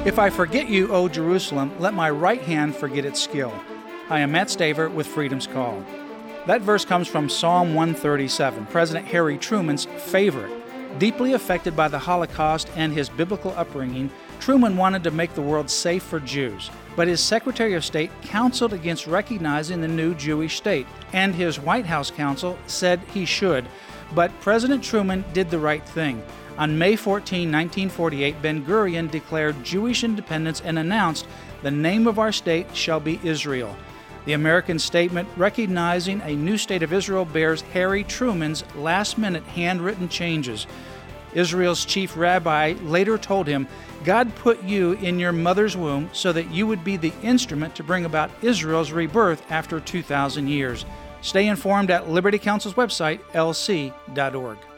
If I forget you, O Jerusalem, let my right hand forget its skill. I am Matt Staver with Freedom's Call. That verse comes from Psalm 137, President Harry Truman's favorite. Deeply affected by the Holocaust and his biblical upbringing, Truman wanted to make the world safe for Jews, but his Secretary of State counseled against recognizing the new Jewish state, and his White House counsel said he should. But President Truman did the right thing. On May 14, 1948, Ben-Gurion declared Jewish independence and announced, "The name of our state shall be Israel." The American statement recognizing a new state of Israel bears Harry Truman's last-minute handwritten changes. Israel's chief rabbi later told him, "God put you in your mother's womb so that you would be the instrument to bring about Israel's rebirth after 2,000 years." Stay informed at Liberty Counsel's website, lc.org.